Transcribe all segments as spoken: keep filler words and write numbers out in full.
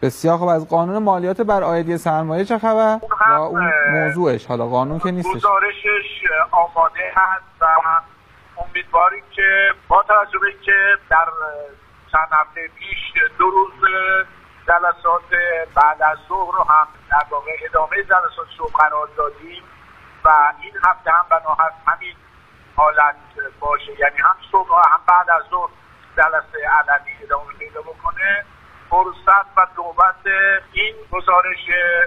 بسیار خب. از قانون مالیات بر عایدی سرمایه چه خبر؟ و اون موضوعش، حالا قانون که نیستش، گزارشش آماده هست و امیدواریم که با توجه به اینکه در چند هفته پیش دو روز جلسات بعد از ظهر رو هم در واقع ادامه جلسات رو قرار دادیم و این هفته هم بنا هست همین حالت باشه، یعنی هم صبح هم بعد از ظهر جلسه علنی ادامه پیدا بکنه، فرصت و نوبت این گزارش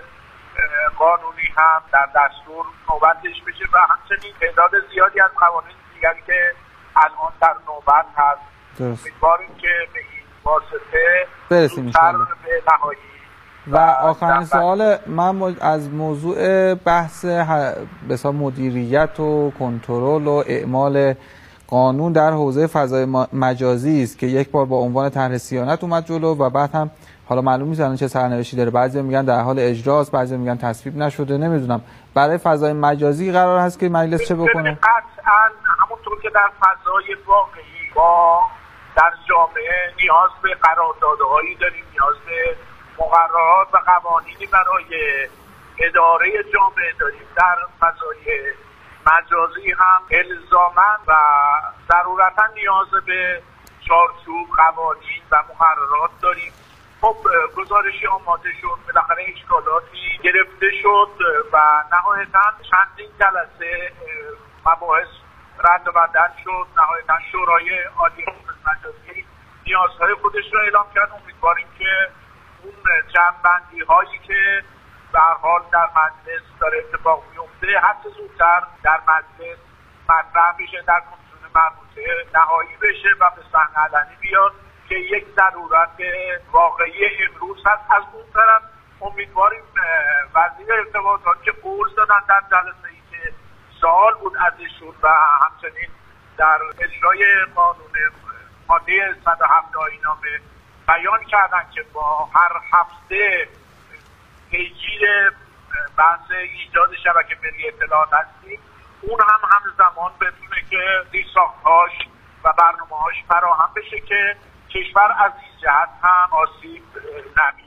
قانونی هم در دستور نوبتش بشه و همچنین تعداد زیادی از قوانین دیگری که الان در نوبت هست. امیدواریم که به این واسطه برسیم انشاءالله به نهایی. و آخرین سوال من از موضوع بحث بسا مدیریت و کنترل و اعمال قانون در حوزه فضای مجازی است که یک بار با عنوان طرح صیانت اومد جلو و بعد هم حالا معلوم نیست الان چه سرنوشتی داره. بعضی میگن در حال اجراست، بعضی میگن تصویب نشده. نمیدونم برای فضای مجازی قرار هست که مجلس چه بکنه؟ قطعاً همونطور که در فضای واقعی با در جامعه نیاز به قراردادهایی داریم، نیاز به مقررات و قوانینی برای اداره جامعه داریم، در فضای مجازی هم الزاماً و ضرورتاً نیاز به چارچوب قوانین و مقررات داریم. خب گزارشی آماده شد، بالاخره اشکالاتی گرفته شد و نهایتاً چندین جلسه مباحث رد و بدل شد. نهایتاً شورای عالی حقوق مجازی نیازهای خودش را اعلام کرد. امیدواریم که اون جمع‌بندی هایی که به هر حال در مجلس داره اتفاق میفته هر چه زودتر در مجلس مطرح بشه، در کمیسیون مربوطه نهایی بشه و به صحنه علنی بیاد که یک ضرورت واقعی امروز هست. از اون طرف امیدواریم وزیر ارتباطات که قول دادن در جلسه ای که سوال بود ازشون و همچنین در اجرای قانون ماده صد و هفت آیین‌نامه بیان کردن که با هر هفته پیگیر بحث ایجاد شبکه ملی اطلاعات هستیم، اون هم همزمان بتونه که زیرساخت‌هاش و برنامه‌هاش فراهم بشه که کشور از این جهت هم آسیب نبینه.